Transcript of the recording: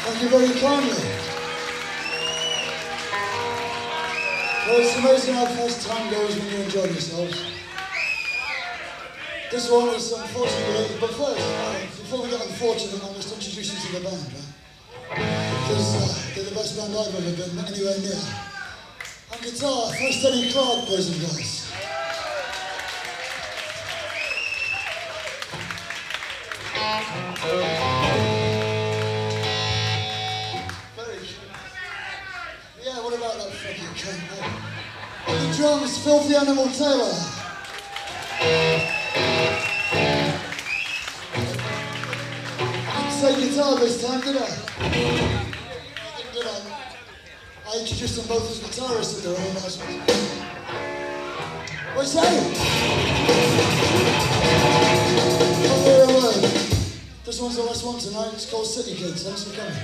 Thank you very kindly. Well, it's amazing how fast time goes when you enjoy yourselves. This one is unfortunately, but first, before we get unfortunate, I'll just introduce you to the band, right? Because they're the best band I've ever been anywhere near. On guitar, first Eddie Clark, boys and girls. Yeah, what about that fucking cunt? On the drums, Filthy Animal Taylor. Didn't say guitar this time, did I? Did I? I introduced them both as guitarists at their own announcement. What's that? This one's the last one tonight. It's called City Kids. Thanks for coming.